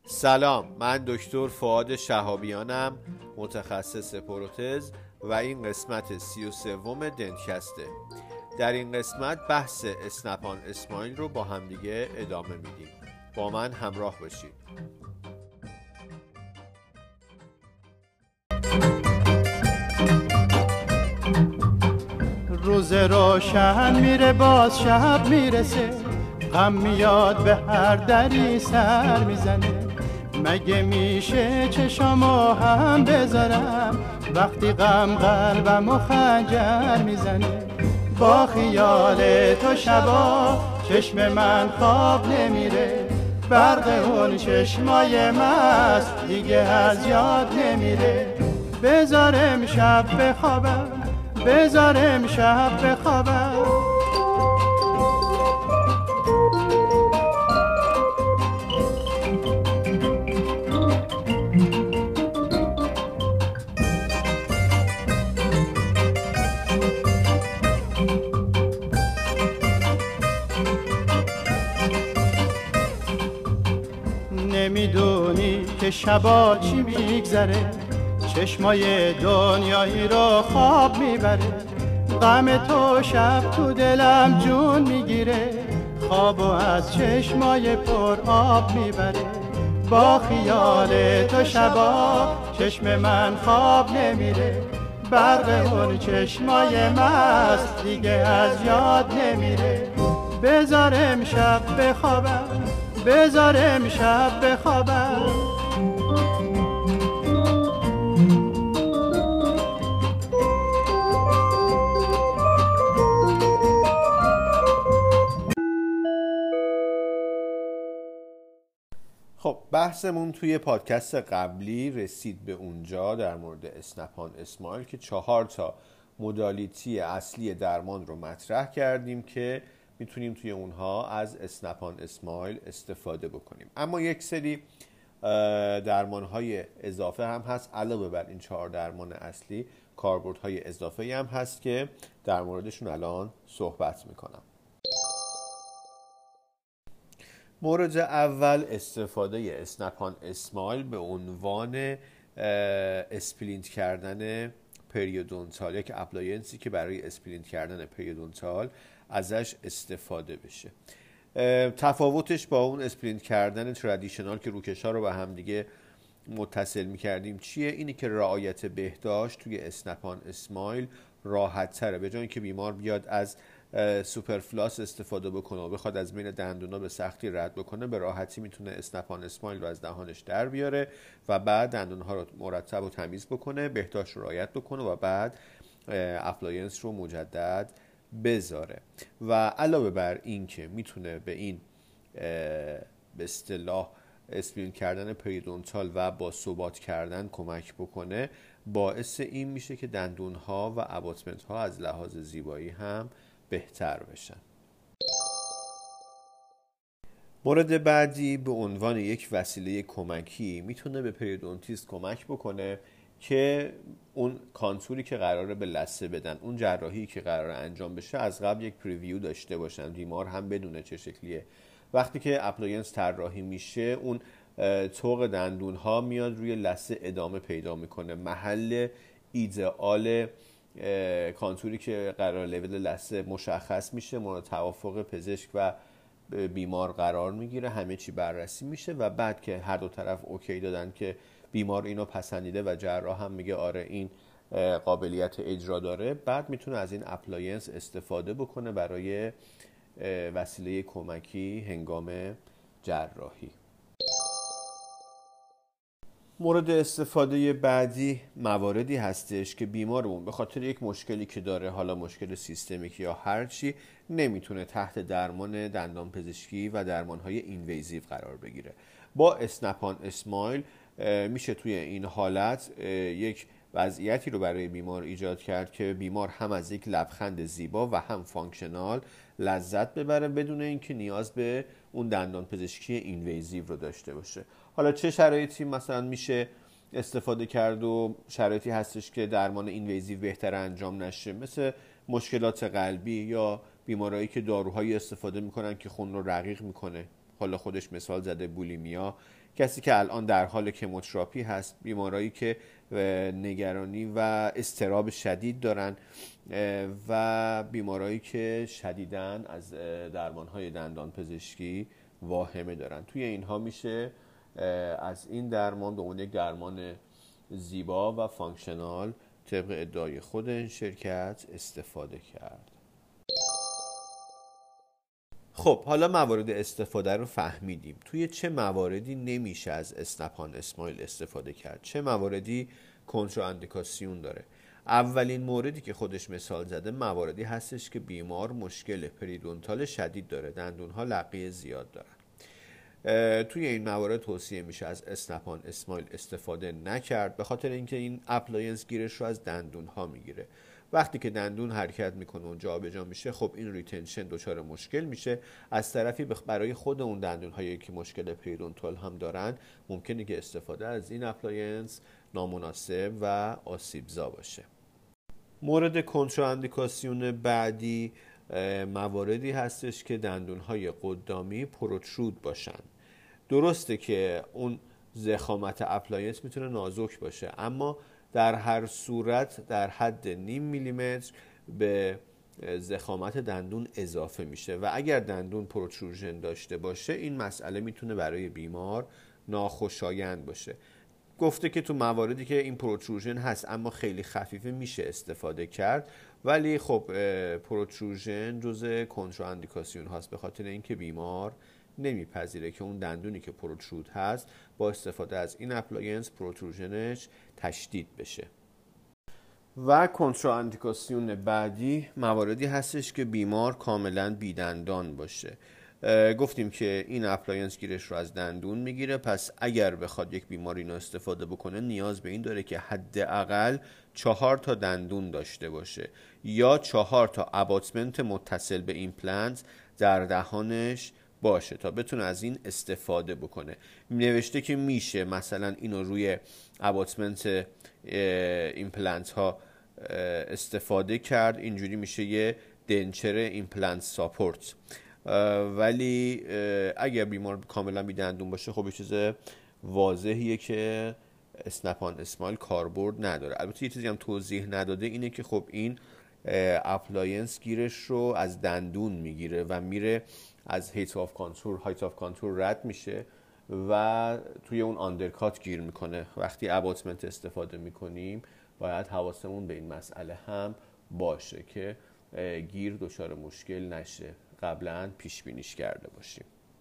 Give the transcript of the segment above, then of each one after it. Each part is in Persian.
سلام، من دکتر فؤاد شهابیانم، متخصص پروتز و این قسمت 33 دنتکسته. در این قسمت بحث اسنپ-آن اسمایل رو با همدیگه ادامه میدیم. با من همراه باشید. روز روشن میره باز شب میرسه، غم میاد به هر دری سر میزنه. مگه میشه چشامو هم بذارم وقتی غم قلبمو خنجر میزنه؟ با خیال تو شبا چشم من خواب نمیره، برق اون چشمای مست دیگه از یاد نمیره. بذارم شب بخوابم، بذارم شب بخوابم. نمیدونی که شبا چی میگذره، چشمای دنیایی رو خواب میبره. غم تو شب تو دلم جون میگیره، خوابو از چشمای پر آب میبره. با خیال تو شبا چشم من خواب نمیره، برق اون چشمای مست دیگه از یاد نمیره. بذارم شب بخوابم، بذارم شب بخوابم. خب بحثمون توی پادکست قبلی رسید به اونجا در مورد اسنپ-آن اسمایل که 4 مدالیتی اصلی درمان رو مطرح کردیم که میتونیم توی اونها از اسنپ-آن اسمایل استفاده بکنیم. اما یک سری درمانهای اضافه هم هست علاوه بر این 4 درمان اصلی، کاربردهای اضافه هم هست که در موردشون الان صحبت میکنم. مورد اول استفاده اسنپ-آن اسمایل به عنوان اسپلینت کردن پریودونتال، یک اپلاینسی که برای اسپلینت کردن پریودونتال ازش استفاده بشه. تفاوتش با اون اسپلینت کردن ترادیشنال که روکش‌ها رو به هم دیگه متصل می‌کردیم چیه؟ اینی که رعایت بهداشت توی اسنپ-آن اسمایل راحت تره. به جای اینکه بیمار بیاد از سوپر فلاس استفاده بکنه و بخواد از بین دندونا به سختی رد بکنه، به راحتی میتونه اسنپ-آن اسمایل رو از دهانش در بیاره و بعد دندونها رو مرتب و تمیز بکنه، بهداشت رو رعایت بکنه و بعد اپلاینس رو مجدد بذاره. و علاوه بر این که میتونه به این به اصطلاح اسپلینت کردن پریودونتال و با ثبات کردن کمک بکنه، باعث این میشه که دندونها و اباتمنت ها از لحاظ زیبایی هم بهتر بشن. مورد بعدی به عنوان یک وسیله کمکی میتونه به پریودونتیست کمک بکنه که اون کانتوری که قراره به لثه بدن، اون جراحی که قراره انجام بشه، از قبل یک پریویو داشته باشن، بیمار هم بدونه چه شکلیه. وقتی که اپلاینس طراحی میشه، اون طوق دندون ها میاد روی لثه ادامه پیدا میکنه. محل ایدئال کانتوری که قرار لول لثه مشخص میشه، مورد توافق پزشک و بیمار قرار میگیره، همه چی بررسی میشه و بعد که هر دو طرف اوکی دادن که بیمار اینو پسندیده و جراح هم میگه آره این قابلیت اجرا داره، بعد میتونه از این اپلاینس استفاده بکنه برای وسیله کمکی هنگام جراحی. مورد استفاده بعدی مواردی هستش که بیمارمون به خاطر یک مشکلی که داره، حالا مشکل سیستمیک یا هرچی، نمیتونه تحت درمان دندان پزشکی و درمانهای اینویزیو قرار بگیره. با اسنپ-آن اسمایل میشه توی این حالت یک وضعیتی رو برای بیمار ایجاد کرد که بیمار هم از یک لبخند زیبا و هم فانکشنال لذت ببره بدون اینکه نیاز به اون دندان پزشکی اینویزیو رو داشته باشه. حالا چه شرایطی مثلا میشه استفاده کرد و شرایطی هستش که درمان اینویزیو بهتر انجام نشه، مثل مشکلات قلبی یا بیمارایی که داروهایی استفاده میکنن که خون رو رقیق میکنه. حالا خودش مثال زده بولیمیا کسی که الان در حال کموتراپی هست، بیمارایی که نگرانی و اضطراب شدید دارن و بیمارایی که شدیداً از درمانهای دندان پزشکی واهمه دارن. توی اینها میشه از این درمان به عنوان یک درمان زیبا و فانکشنال طبق ادعای خود این شرکت استفاده کرد. خب حالا موارد استفاده رو فهمیدیم. توی چه مواردی نمیشه از اسنپ آن اسمایل استفاده کرد؟ چه مواردی کنتراندیکاسیون داره؟ اولین موردی که خودش مثال زده مواردی هستش که بیمار مشکل پریدونتال شدید داره، دندونها لقی زیاد دارن. توی این موارد توصیه میشه از اسنپ آن اسمایل استفاده نکرد، به خاطر اینکه این اپلاینس گیرش رو از دندون ها میگیره. وقتی که دندون حرکت میکنه و جابجا میشه، خب این ریتنشن دچار مشکل میشه. از طرفی برای خود اون دندون هایی که مشکل پریدونتال هم دارن ممکنه که استفاده از این اپلاینس نامناسب و آسیبزا باشه. مورد کنتراندیکاسیون بعدی مواردی هستش که دندون‌های قدامی پروترود باشن. درسته که اون ضخامت اپلاینس میتونه نازک باشه، اما در هر صورت در حد نیم میلیمتر به ضخامت دندون اضافه میشه و اگر دندون پروتروژن داشته باشه این مسئله میتونه برای بیمار ناخوشایند باشه. گفته که تو مواردی که این پروتروژن هست اما خیلی خفیفه میشه استفاده کرد، ولی خب پروتروژن جزء کنتراندیکاسیون هست، به خاطر اینکه بیمار نمیپذیره که اون دندونی که پروترود هست با استفاده از این اپلاینس پروتروژنش تشدید بشه. و کنتراندیکاسیون بعدی مواردی هستش که بیمار کاملا بیدندان باشه. گفتیم که این اپلاینس گیرش رو از دندون میگیره، پس اگر بخواد یک بیمار اینو استفاده بکنه نیاز به این داره که حداقل 4 تا دندون داشته باشه یا 4 تا اباتمنت متصل به ایمپلنت در دهانش باشه تا بتونه از این استفاده بکنه. نوشته که میشه مثلا اینو روی اباتمنت ایمپلنت ها استفاده کرد، اینجوری میشه یه دنچر ایمپلنت ساپورت. ولی اگر بیمار کاملا بی دندون باشه خب یه چیز واضحیه که اسنپ آن اسمایل کاربرد نداره. البته یه چیزی هم توضیح نداده اینه که خب این اپلاینس گیرش رو از دندون میگیره و میره از هایت آف کانتور رد میشه و توی اون آندرکات گیر میکنه. وقتی اباتمنت استفاده میکنیم باید حواسمون به این مسئله هم باشه که گیر دچار مشکل نشه، قبلا پیش بینیش کرده باشیم.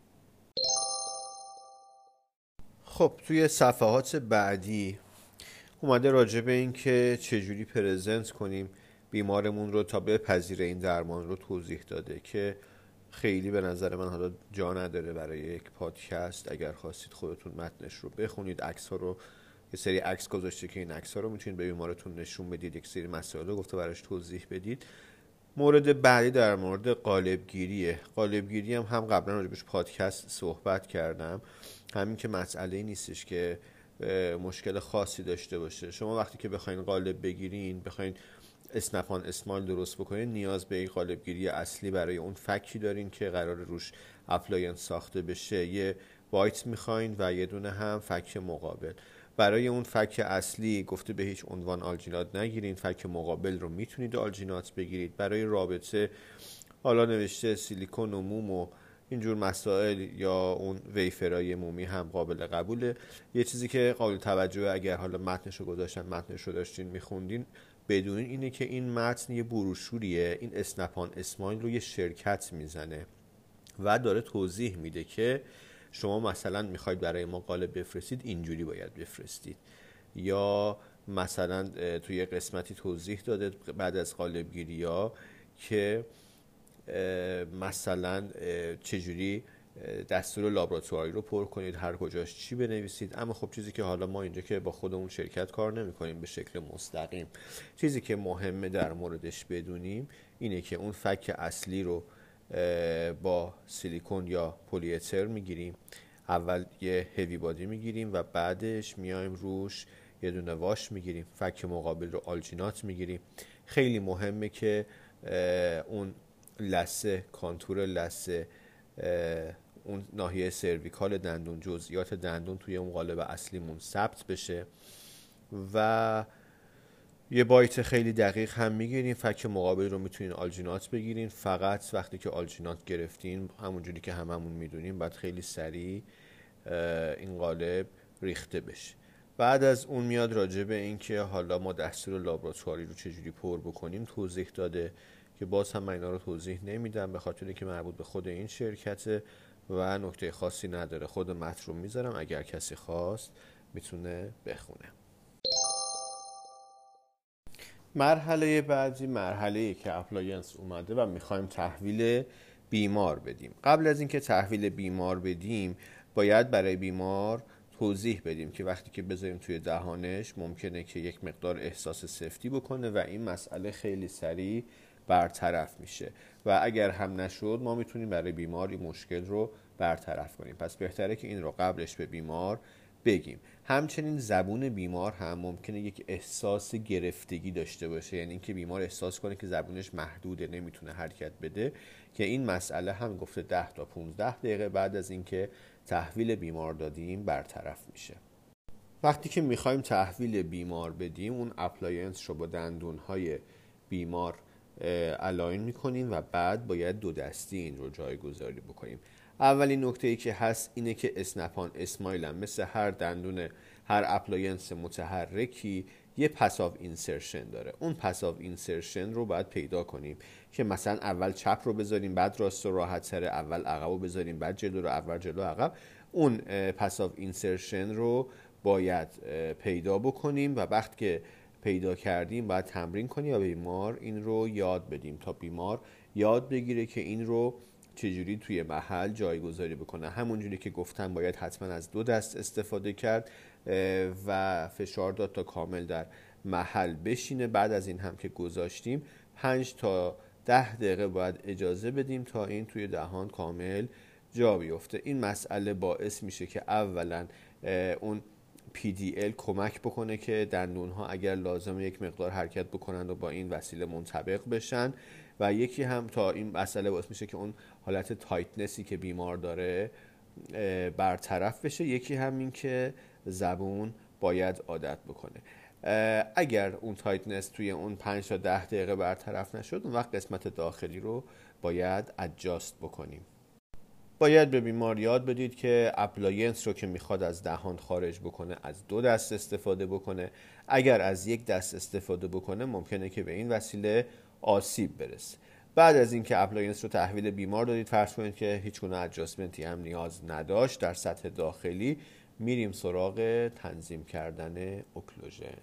خب توی صفحات بعدی اومده راجع به این که چجوری پرزنت کنیم بیمارمون رو تا بپذیره این درمان رو توضیح داده که خیلی به نظر من حالا جا نداره برای یک پادکست. اگر خواستید خودتون متنش رو بخونید، عکس ها رو، یه سری عکس گذاشته که این عکس ها رو میتونید به بیمارتون نشون بدید، یک سری مسائل رو گفته براش توضیح بدید. مورد بعدی در مورد قالبگیریه. قالبگیری هم قبلا راجبش پادکست صحبت کردم. همین که مسئله نیستش که مشکل خاصی داشته باشه. شما وقتی که بخواین قالب بگیرین، بخواین اسنپ آن اسمایل درست بکنین، نیاز به این قالبگیری اصلی برای اون فکی دارین که قرار روش اپلاینس ساخته بشه. یه بایت میخواین و یه دونه هم فک مقابل. برای اون فک اصلی گفته به هیچ عنوان آلژینات نگیرین، فک مقابل رو میتونید آلژینات بگیرید. برای رابطه حالا نوشته سیلیکون و موم و اینجور مسائل یا اون ویفرای مومی هم قابل قبوله. یه چیزی که قابل توجه اگر حالا متنشو گذاشتن، متنشو داشتین میخوندین، بدونین اینه که این متن یه بروشوریه. این اسنپ آن اسمایل رو یه شرکت میزنه و داره توضیح میده که شما مثلا میخواید برای ما قالب بفرستید، اینجوری باید بفرستید. یا مثلا توی قسمتی توضیح داده بعد از قالب گیری ها که مثلا چجوری دستور لابراتواری رو پر کنید، هر کجاش چی بنویسید. اما خب چیزی که حالا ما اینجا که با خودمون شرکت کار نمی کنیم به شکل مستقیم، چیزی که مهمه در موردش بدونیم اینه که اون فک اصلی رو با سیلیکون یا پلی اتر میگیریم. اول یه هیوی بادی میگیریم و بعدش میایم روش یه دونه واش میگیریم. فک مقابل رو آلژینات میگیریم. خیلی مهمه که اون لثه، کانتور لثه اون ناحیه سرویکال دندون، جزئیات دندون توی اون قالب اصلیمون ثبت بشه. و یه بایت خیلی دقیق هم میگیرین. فک مقابل رو میتونین آلژینات بگیرین. فقط وقتی که آلژینات گرفتین، همونجوری که هممون میدونیم، باید خیلی سریع این قالب ریخته بشه. بعد از اون میاد راجع به این که حالا ما دستور لابراتواری رو چجوری پر بکنیم توضیح داده که باز هم من اینا رو توضیح نمیدم به خاطر اینکه مربوط به خود این شرکته و نکته خاصی نداره. خود متن رو میذارم، اگر کسی خواست میتونه بخونه. مرحله بعدی مرحله‌ای که اپلاینس اومده و میخوایم تحویل بیمار بدیم. قبل از اینکه تحویل بیمار بدیم باید برای بیمار توضیح بدیم که وقتی که بذاریم توی دهانش ممکنه که یک مقدار احساس سفتی بکنه و این مسئله خیلی سریع برطرف میشه و اگر هم نشد ما میتونیم برای بیمار این مشکل رو برطرف کنیم. پس بهتره که این رو قبلش به بیمار بگیم. همچنین زبون بیمار هم ممکنه یک احساس گرفتگی داشته باشه، یعنی اینکه بیمار احساس کنه که زبونش محدوده، نمیتونه حرکت بده، که این مسئله هم گفته 10 تا 15 دقیقه بعد از اینکه تحویل بیمار دادیم برطرف میشه. وقتی که میخوایم تحویل بیمار بدیم اون اپلاینس رو با دندونهای بیمار الاین میکنیم و بعد باید دو دستی این رو جایگذاری بکنیم. اولین نکته ای که هست اینه که اسنپان اسمایل هم مثل هر دندون هر اپلاینس متحرکی یه پس آف اینسرشن داره. اون پس آف اینسرشن رو باید پیدا کنیم که مثلا اول چپ رو بذاریم بعد راست و راحت تره، اول عقب رو بذاریم بعد جلو رو، اول جلو عقب. اون پس آف اینسرشن رو باید پیدا بکنیم و وقتی که پیدا کردیم باید تمرین کنیم و بیمار این رو یاد بدیم تا بیمار یاد بگیره که این رو چجوری توی محل جایگذاری بکنه. همونجوری که گفتم باید حتما از دو دست استفاده کرد و فشار داد تا کامل در محل بشینه. بعد از این هم که گذاشتیم 5 تا 10 دقیقه باید اجازه بدیم تا این توی دهان کامل جا بیفته. این مسئله باعث میشه که اولا اون PDL کمک بکنه که دندونها اگر لازمه یک مقدار حرکت بکنند و با این وسیله منطبق بشن و یکی هم تا این مسئله باعث میشه که اون حالت تایتنسی که بیمار داره برطرف بشه. یکی هم این که زبون باید عادت بکنه. اگر اون تایتنس توی اون 5 تا 10 دقیقه برطرف نشد اون وقت قسمت داخلی رو باید ادجاست بکنیم. باید به بیمار یاد بدید که اپلاینس رو که میخواد از دهان خارج بکنه از دو دست استفاده بکنه. اگر از یک دست استفاده بکنه ممکنه که به این وسیله آسیب برسه. بعد از اینکه اپلاینس رو تحویل بیمار دادید، فرض کنید که هیچ گونه ادجاستمنتی هم نیاز نداشت در سطح داخلی، میریم سراغ تنظیم کردن اوکلوژن.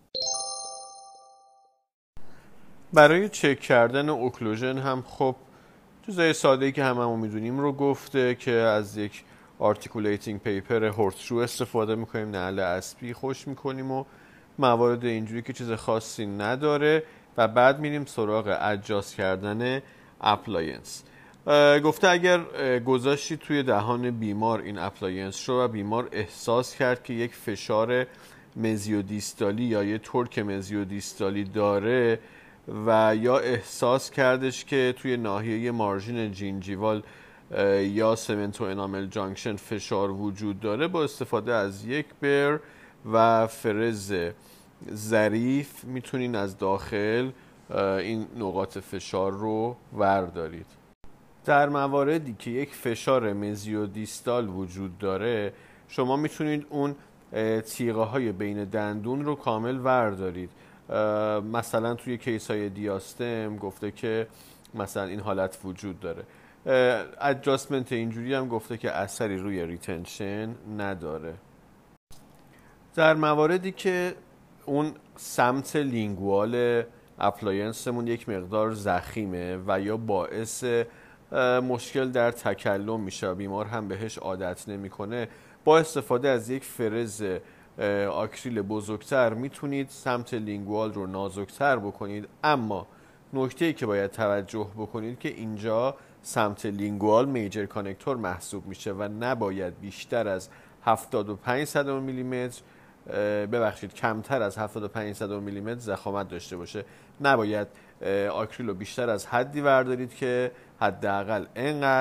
برای چک کردن اوکلوژن هم خب چیزای ساده‌ای که هممون میدونیم رو گفته که از یک آرتیکولیتینگ پیپر هورسشو استفاده میکنیم، نعل اسبی خوش میکنیم و موارد اینجوری که چیز خاصی نداره و بعد میریم سراغ ادجاست کردن اپلاینس. گفته اگر گذاشتی توی دهان بیمار این اپلاینس رو و بیمار احساس کرد که یک فشار مزیودیستالی یا یک تورک مزیودیستالی داره و یا احساس کردش که توی ناحیه مارژین جینجیوال یا سمنتو انامل جانکشن فشار وجود داره، با استفاده از یک بر و فرز ظریف میتونین از داخل این نقاط فشار رو وردارید. در مواردی که یک فشار مزیودیستال وجود داره شما میتونید اون تیغه های بین دندون رو کامل وردارید. مثلا توی کیس های دیاستم گفته که مثلا این حالت وجود داره. ادجاستمنت اینجوری هم گفته که اثری روی ریتنشن نداره. در مواردی که اون سمت لینگوال اپلاینسمون یک مقدار ضخیمه و یا باعث مشکل در تکلم میشه و بیمار هم بهش عادت نمیکنه، با استفاده از یک فرز آکریل بزرگتر میتونید سمت لینگوال رو نازکتر بکنید. اما نکته‌ای که باید توجه بکنید که اینجا سمت لینگوال میجر کانکتور محسوب میشه و نباید بیشتر از 75 میلیمتر کمتر از 75 میلیمتر ضخامت داشته باشه. نباید آکریل رو بیشتر از حدی وردارید که حداقل اینقدر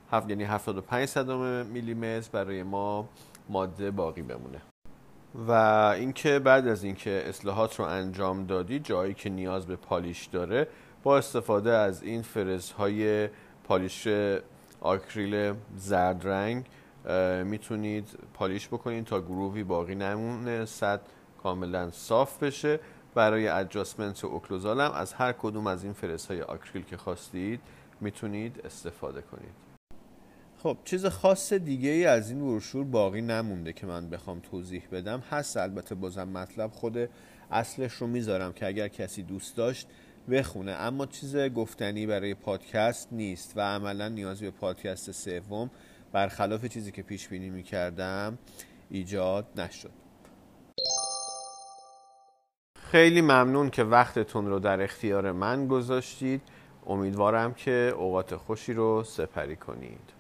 یعنی 75 میلیمتر برای ما ماده باقی بمونه. و اینکه بعد از اینکه اصلاحات رو انجام دادی، جایی که نیاز به پالیش داره، با استفاده از این فرزهای پالیش آکریل زرد رنگ میتونید پالیش بکنید تا گروهی باقی نمونه، سطح کاملا صاف بشه. برای ادجاستمنت اوکلوزال هم از هر کدوم از این فرزهای آکریل که خواستید میتونید استفاده کنید. خب چیز خاص دیگه ای از این بروشور باقی نمونده که من بخوام توضیح بدم. هست البته، بازم مطلب خود اصلش رو میذارم که اگر کسی دوست داشت بخونه، اما چیز گفتنی برای پادکست نیست و عملا نیازی به پادکست سوم برخلاف چیزی که پیش بینی میکردم ایجاد نشد. خیلی ممنون که وقتتون رو در اختیار من گذاشتید. امیدوارم که اوقات خوشی رو سپری کنید.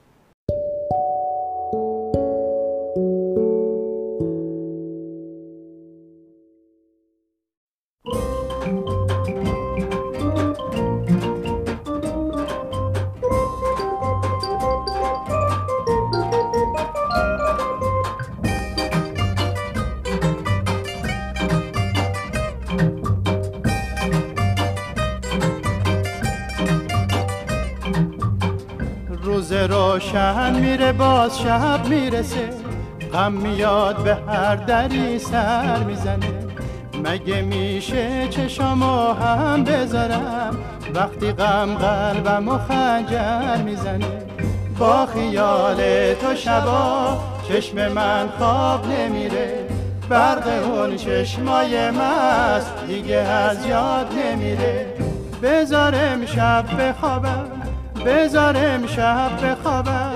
روز روشن میره باز شب میرسه، غم میاد به هر دری سر میزنه. مگه میشه چشامو هم بذارم وقتی غم قلبمو خنجر میزنه؟ با خیال تو شبا چشم من خواب نمیره، برق اون چشمای مست دیگه از یاد نمیره. بذار امشب بخوابم، بذار امشب بخوابم.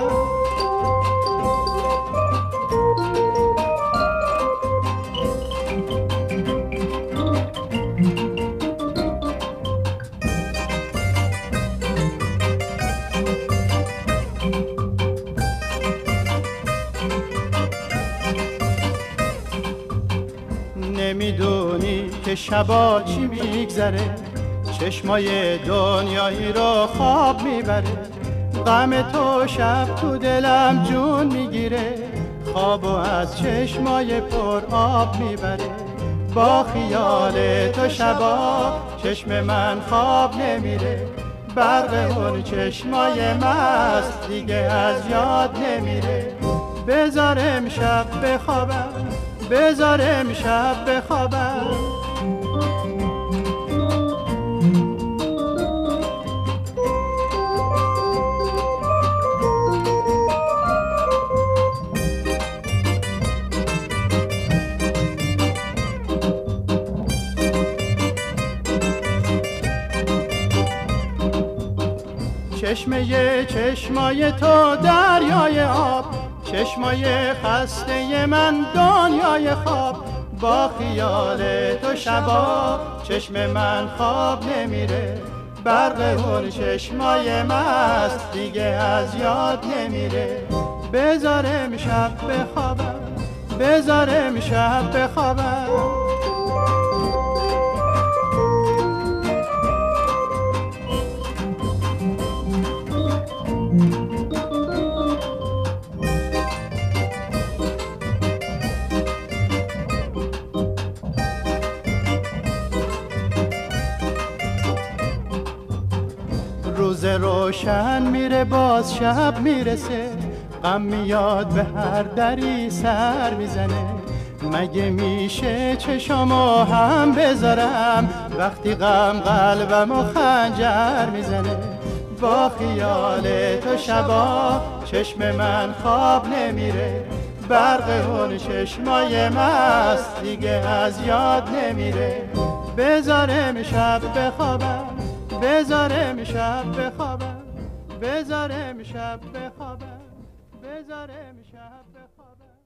نمیدونی که شبا چی میگذره، چشمای دنیایی رو خواب میبره. غم تو شب تو دلم جون میگیره، خوابو از چشمای پر آب میبره. با خیال تو شبا چشم من خواب نمیره، برق اون چشمای مست دیگه از یاد نمیره. بذار امشب بخوابم، بذار امشب بخوابم. چشمای تو دریای آب، چشمای خسته من دنیای خواب. با خیال تو شبا چشم من خواب نمیره، برق اون چشمای مست دیگه از یاد نمیره. بذار امشب بخوابم، بذار امشب بخوابم. روز روشن میره باز شب میرسه، غم میاد به هر دری سر میزنه. مگه میشه چشامو هم بذارم وقتی غم قلبمو خنجر میزنه؟ با خیال تو شبا چشم من خواب نمیره، برق اون چشمای مست دیگه از یاد نمیره. بذار امشب بخوابم، بذار امشب بخوابم، بذار امشب بخوابم، بذار امشب بخوابم.